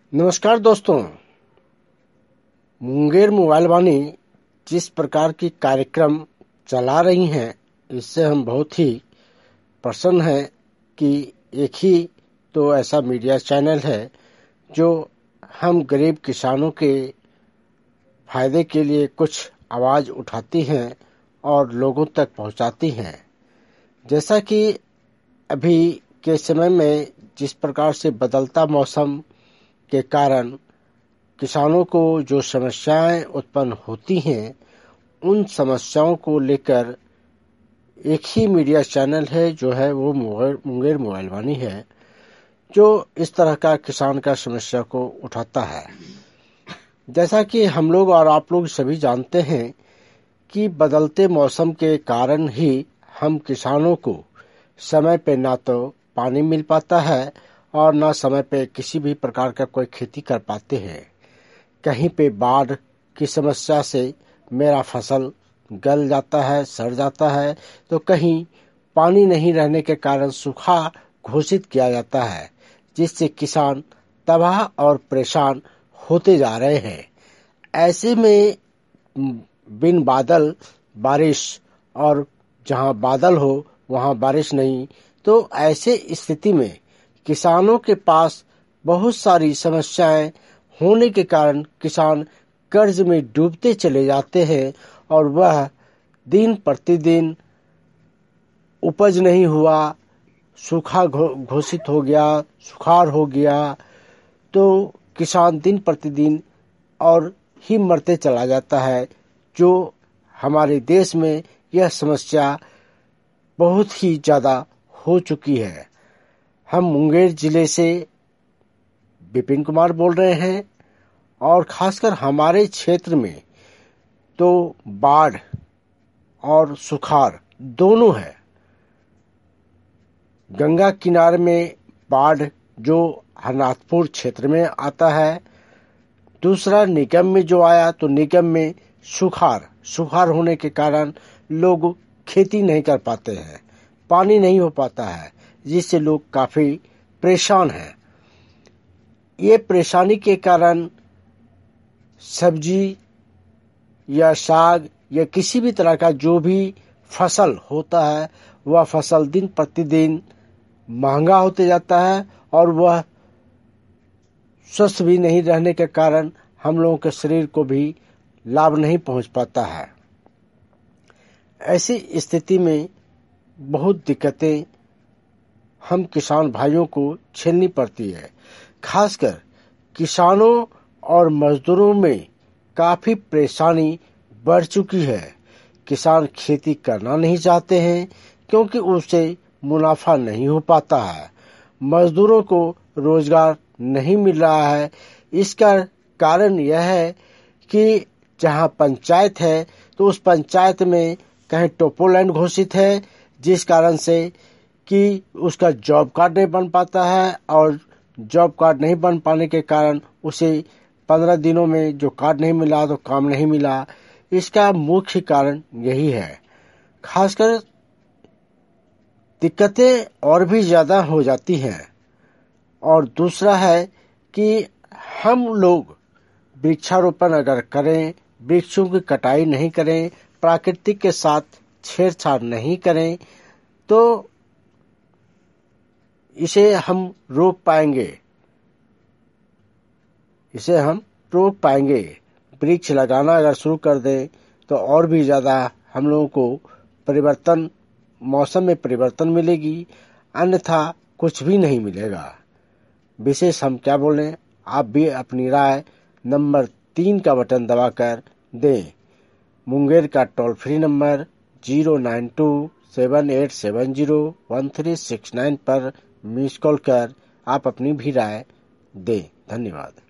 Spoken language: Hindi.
नमस्कार दोस्तों। मुंगेर मोबाइल वाणी जिस प्रकार की कार्यक्रम चला रही हैं, इससे हम बहुत ही प्रसन्न हैं कि एक ही तो ऐसा मीडिया चैनल है जो हम गरीब किसानों के फायदे के लिए कुछ आवाज़ उठाती हैं और लोगों तक पहुंचाती हैं। जैसा कि अभी के समय में जिस प्रकार से बदलता मौसम के कारण किसानों को जो समस्याएं उत्पन्न होती हैं, उन समस्याओं को लेकर एक ही मीडिया चैनल है जो है वो मुंगेर मोबाइल वाणी है, जो इस तरह का किसान का समस्या को उठाता है। जैसा कि हम लोग और आप लोग सभी जानते हैं कि बदलते मौसम के कारण ही हम किसानों को समय पे ना तो पानी मिल पाता है और ना समय पे किसी भी प्रकार का कोई खेती कर पाते हैं। कहीं पे बाढ़ की समस्या से मेरा फसल गल जाता है, सड़ जाता है, तो कहीं पानी नहीं रहने के कारण सूखा घोषित किया जाता है, जिससे किसान तबाह और परेशान होते जा रहे हैं। ऐसे में बिन बादल बारिश और जहां बादल हो वहां बारिश नहीं, तो ऐसे स्थिति में किसानों के पास बहुत सारी समस्याएं होने के कारण किसान कर्ज में डूबते चले जाते हैं और वह दिन प्रतिदिन उपज नहीं हुआ, सूखा घोषित हो गया, सुखाड़ हो गया, तो किसान दिन प्रतिदिन और ही मरते चला जाता है। जो हमारे देश में यह समस्या बहुत ही ज्यादा हो चुकी है। हम मुंगेर जिले से विपिन कुमार बोल रहे हैं और खासकर हमारे क्षेत्र में तो बाढ़ और सुखाड़ दोनों है। गंगा किनारे में बाढ़ जो हरनाथपुर क्षेत्र में आता है, दूसरा निगम में जो आया तो निगम में सुखाड़ होने के कारण लोग खेती नहीं कर पाते हैं, पानी नहीं हो पाता है, जिससे लोग काफी परेशान हैं। ये परेशानी के कारण सब्जी या साग या किसी भी तरह का जो भी फसल होता है, वह फसल दिन प्रतिदिन महंगा होते जाता है और वह स्वस्थ भी नहीं रहने के कारण हम लोगों के शरीर को भी लाभ नहीं पहुंच पाता है। ऐसी स्थिति में बहुत दिक्कतें हम किसान भाइयों को झेलनी पड़ती है। खासकर किसानों और मजदूरों में काफी परेशानी बढ़ चुकी है। किसान खेती करना नहीं चाहते हैं क्योंकि उससे मुनाफा नहीं हो पाता है, मजदूरों को रोजगार नहीं मिल रहा है। इसका कारण यह है कि जहां पंचायत है तो उस पंचायत में कहीं टोपोलैंड घोषित है, जिस कारण से कि उसका जॉब कार्ड नहीं बन पाता है और जॉब कार्ड नहीं बन पाने के कारण उसे 15 दिनों में जो कार्ड नहीं मिला तो काम नहीं मिला। इसका मुख्य कारण यही है। खासकर दिक्कतें और भी ज्यादा हो जाती हैं। और दूसरा है कि हम लोग वृक्षारोपण अगर करें, वृक्षों की कटाई नहीं करें, प्राकृतिक के साथ छेड़छाड़ नहीं करें, तो इसे हम रोक पाएंगे। वृक्ष लगाना अगर शुरू कर दें तो और भी ज्यादा हम लोगों को मौसम में परिवर्तन मिलेगी, अन्यथा कुछ भी नहीं मिलेगा। विशेष हम क्या बोलें, आप भी अपनी राय नंबर 3 का बटन दबाकर दें। मुंगेर का टोल फ्री नंबर 09278701369 पर मिस कॉल कर आप अपनी भी राय दें। धन्यवाद।